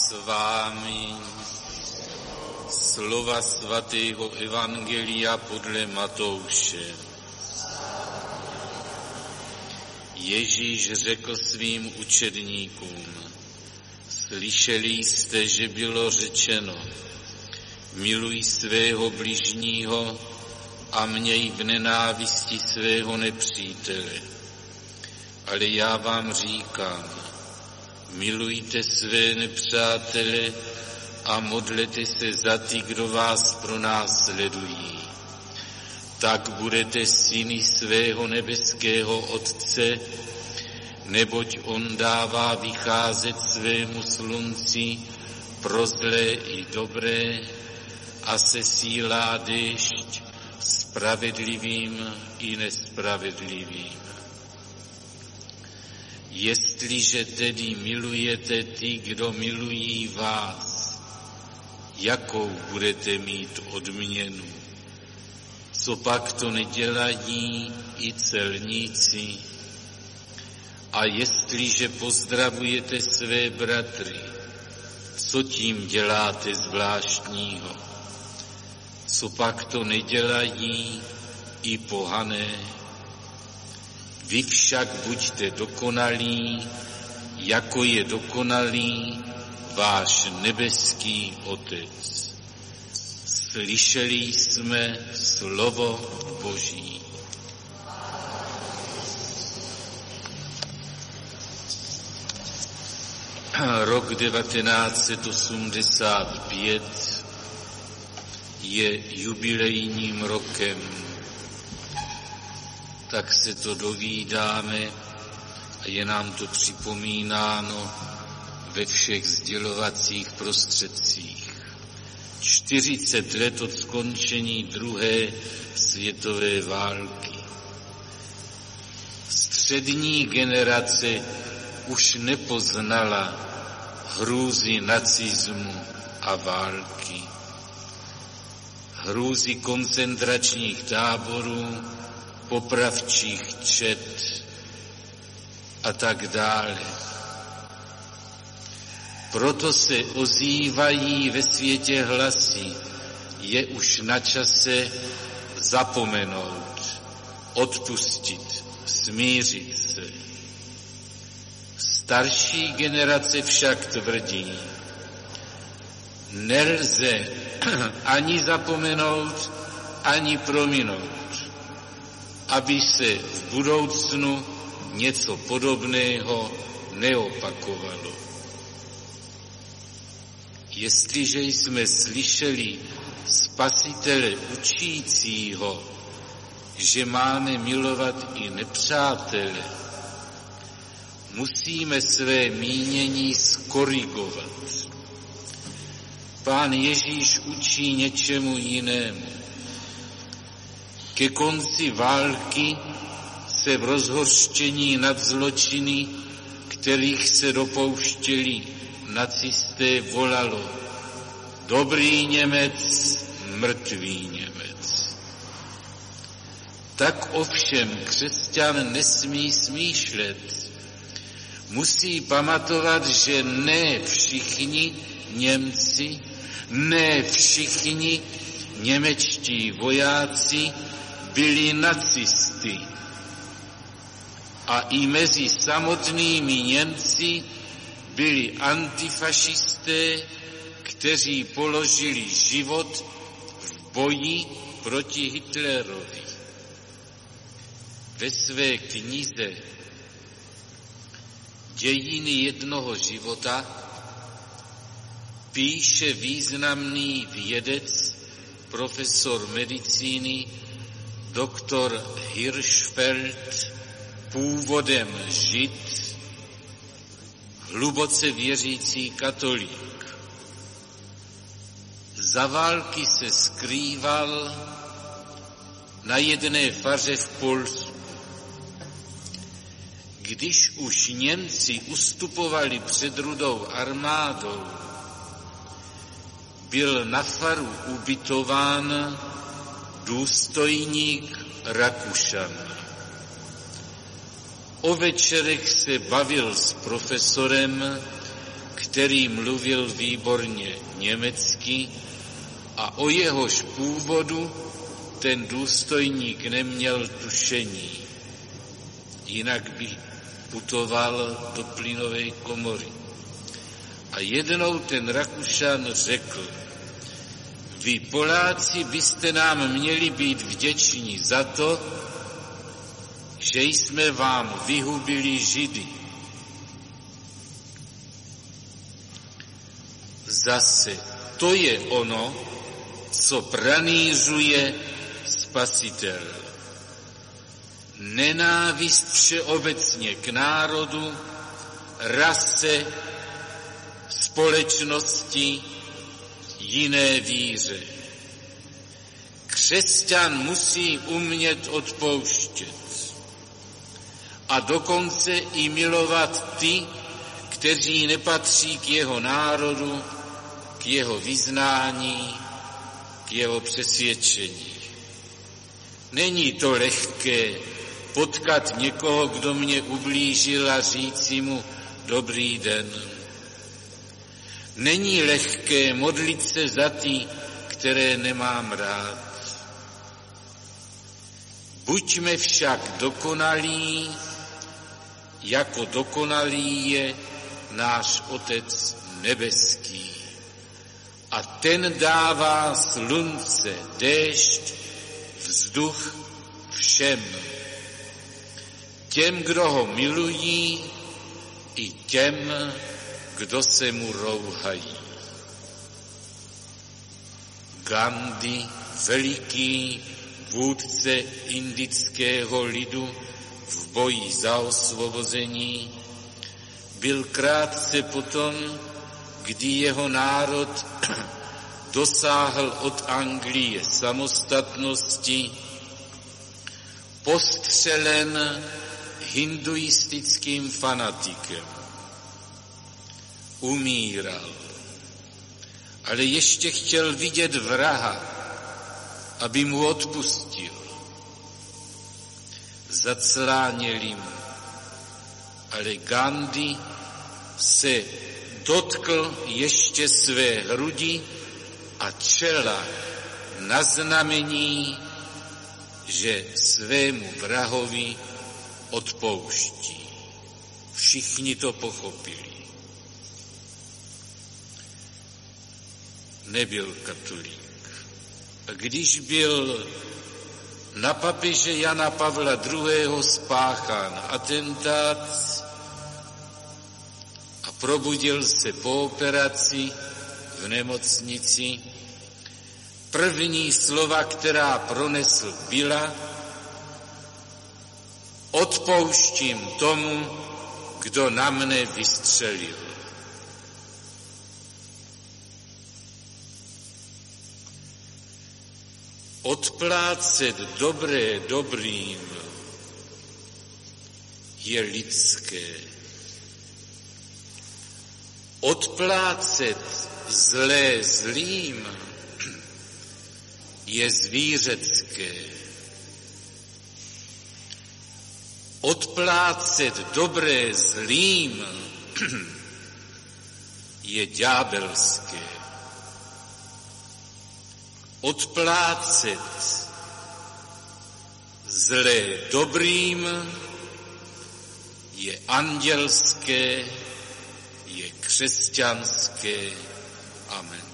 s vámi. Slova svatého Evangelia podle Matouše. Ježíš řekl svým učedníkům: slyšeli jste, že bylo řečeno, miluj svého bližního a měj v nenávisti svého nepřítele. Ale já vám říkám, milujte své nepřátele a modlete se za ty, kdo vás pronásledují. Tak budete syny svého nebeského Otce, neboť on dává vycházet svému slunci pro zlé i dobré a sesílá déšť spravedlivým i nespravedlivým. Jestliže tedy milujete ty, kdo milují vás, jakou budete mít odměnu? Co pak to nedělají i celníci? A jestliže pozdravujete své bratry, co tím děláte zvláštního? Co pak to nedělají i pohané? Vy však buďte dokonalí, jako je dokonalý váš nebeský Otec. Slyšeli jsme slovo Boží. Rok 1985 je jubilejním rokem. Tak se to dovídáme a je nám to připomínáno ve všech sdělovacích prostředcích. 40 let od skončení druhé světové války. Střední generace už nepoznala hrůzy nacismu a války. Hrůzy koncentračních táborů, popravčích čet a tak dále. Proto se ozývají ve světě hlasy, je už na čase zapomenout, odpustit, smířit se. Starší generace však tvrdí, nelze ani zapomenout, ani prominout, aby se v budoucnu něco podobného neopakovalo. Jestliže jsme slyšeli Spasitele učícího, že máme milovat i nepřátele, musíme své mínění skorigovat. Pán Ježíš učí něčemu jinému. Ke konci války se v rozhořčení nad zločiny, kterých se dopouštěli nacisté, volalo: dobrý Němec, mrtvý Němec. Tak ovšem křesťan nesmí smýšlet. Musí pamatovat, že ne všichni Němci, ne všichni němečtí vojáci byli nacisty. A i mezi samotnými Němci byli antifašisté, kteří položili život v boji proti Hitlerovi. Ve své knize Dějiny jednoho života píše významný vědec, profesor medicíny, doktor Hirschfeld, původem Žid, hluboce věřící katolík. Za války se skrýval na jedné faře v Polsku. Když už Němci ustupovali před Rudou armádou, byl na faru ubytován důstojník Rakušan. O večerech se bavil s profesorem, který mluvil výborně německy a o jehož původu ten důstojník neměl tušení, jinak by putoval do plynové komory. A jednou ten Rakušan řekl: vy Poláci byste nám měli být vděční za to, že jsme vám vyhubili Židy. Zase to je ono, co pranýřuje Spasitel. Nenávist všeobecně k národu, rase, společnosti, jiné víře. Křesťan musí umět odpouštět a dokonce i milovat ty, kteří nepatří k jeho národu, k jeho vyznání, k jeho přesvědčení. Není to lehké potkat někoho, kdo mě ublížil, a říci mu dobrý den. Není lehké modlit se za ty, které nemám rád. Buďme však dokonalí, jako dokonalý je náš Otec nebeský. A ten dává slunce, déšť, vzduch všem. Těm, kdo ho milují, i těm, kdo se mu rouhají. Gandhi, veliký vůdce indického lidu v boji za osvobození, byl krátce potom, kdy jeho národ dosáhl od Anglie samostatnosti, postřelen hinduistickým fanatikem. Umíral, ale ještě chtěl vidět vraha, aby mu odpustil. Zacláněli mu, ale Gandhi se dotkl ještě své hrudi a čela na znamení, že svému vrahovi odpouští. Všichni to pochopili. Nebyl katolík. A když byl na papeže Jana Pavla II. Spáchán atentát a probudil se po operaci v nemocnici, první slova, která pronesl, byla: odpouštím tomu, kdo na mne vystřelil. Odplácet dobré dobrým je lidské. Odplácet zlé zlým je zvířecké. Odplácet dobré zlým je ďábelské. Odplácet zlé dobrým je andělské, je křesťanské. Amen.